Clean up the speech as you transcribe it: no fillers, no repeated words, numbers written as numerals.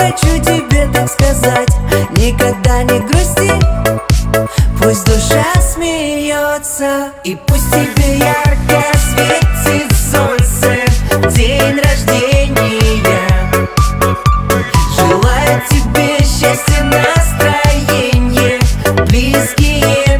хочу тебе так сказать: никогда не грусти, пусть душа смеется, и пусть тебе ярко светит солнце в день рождения. Желаю тебе счастья, настроения, близкие